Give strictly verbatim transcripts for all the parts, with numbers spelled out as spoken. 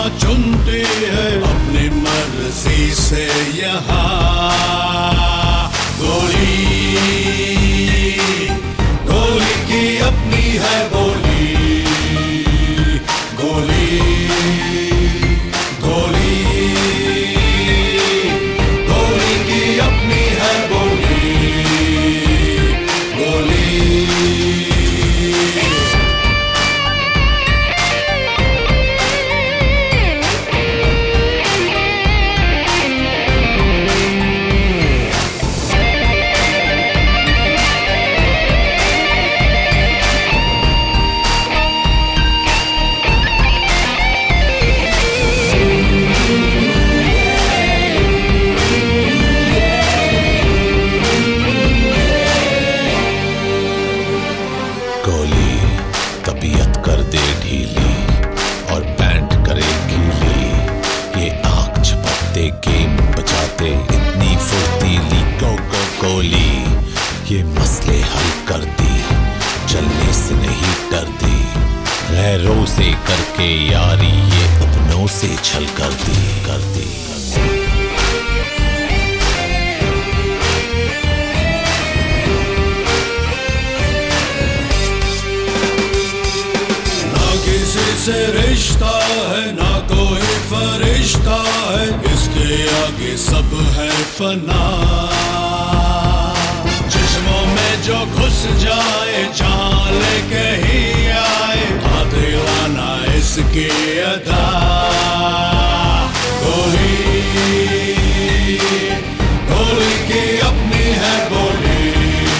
चुनती है अपनी मर्जी से यहाँ। गोली गोली की अपनी है बोली, गोली गोली गोली की अपनी है बोली, गोली। गोली तबीयत कर दे ढीली और पैंट करे गीली, ये आंख झपकते गेम बचाते इतनी फुर्तीली। गो गो गोली ये मसले हल कर दी, चलने से नहीं डरती, गैरों से करके यारी ये अपनों से छल कर दी कर दी। से रिश्ता है ना कोई फरिश्ता है, इसके आगे सब है फना। जिस्मों में जो घुस जाए जहाँ लेके ही आए, दिलाना इसकी अदा। गोली गोली की अपनी है बोली,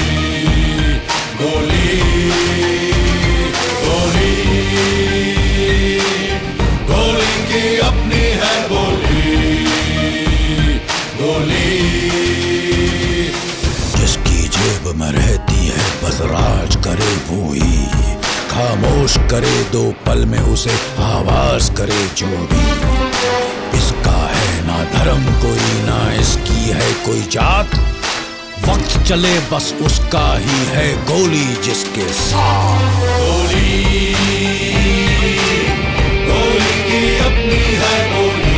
गोली गोली गोली की अपनी है बोली, गोली। जिसकी जेब में रहती है बस राज करे वो ही, खामोश करे दो पल में उसे आवाज करे जो भी। इसका है ना धर्म कोई, ना इसकी है कोई जात, वक्त चले बस उसका ही है गोली जिसके साथ। गोली गोली की अपनी है बोली,